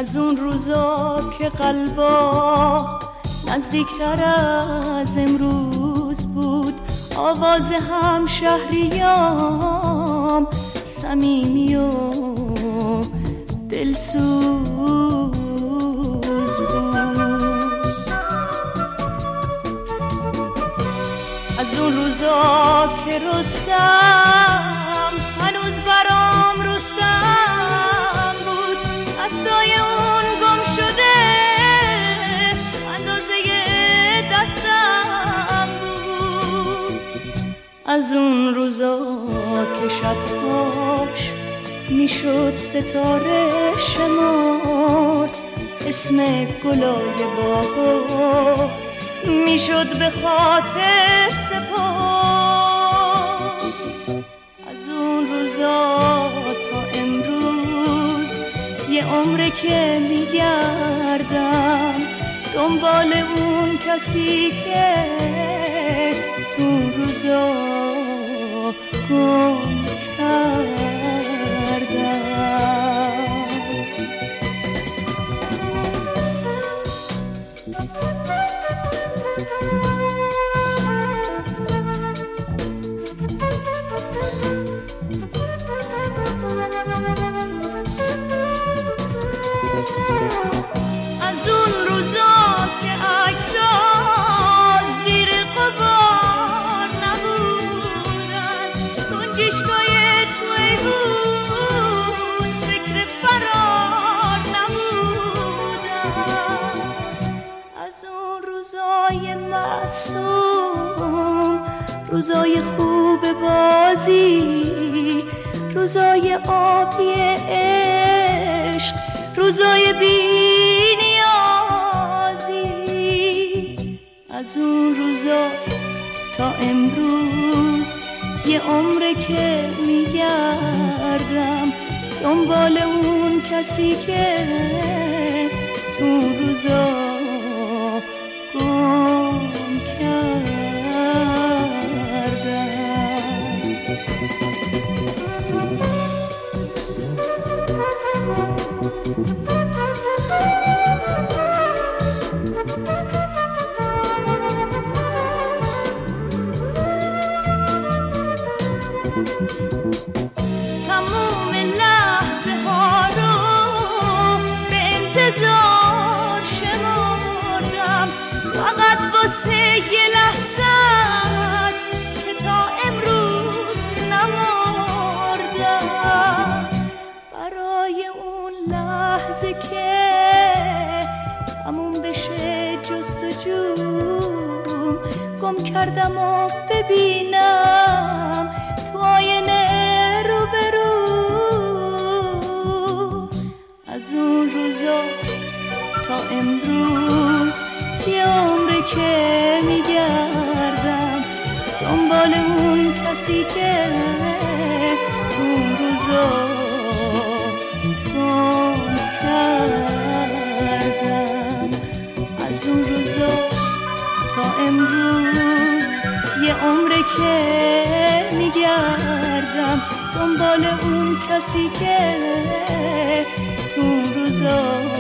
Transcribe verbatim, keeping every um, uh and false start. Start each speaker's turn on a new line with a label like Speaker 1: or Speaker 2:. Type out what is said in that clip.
Speaker 1: از اون روزا که قلبا نزدیکتر از امروز بود، آواز هم شهریام صمیمی و دلسوز بود. از اون روزا که رستم هنوز برام رستم بود، دستای اون گم شده اندازه دستم بود. از اون روزا که شبهاش میشد ستاره شمرد، اسم گلای باغا میشد به خاطر سپرد. از اون روزا تا امروز یه عمره که میگردم دنبال اون کسی که تو روزا گم کردم. روزای خوب بازی، روزای آبی عشق، روزای بی نیازی. از اون روزا تا امروز یه عمره که میگردم دنبال اون کسی که تو روزا گم کرد. تموم لحظه ها رو به انتظار شمردم، فقط واسه یه لحظه است که تا امروز نمردم. برای اون لحظه که تموم بشه جستجوم، گم کردم و ببینم تو آینه رو برو. از اون روزا تا امروز یه عمره که میگردم دنبال اون کسی که اون روزا گم کردم. از اون روزا تا امروز یه عمره که میگردم دنبال اون کسی که تو روزا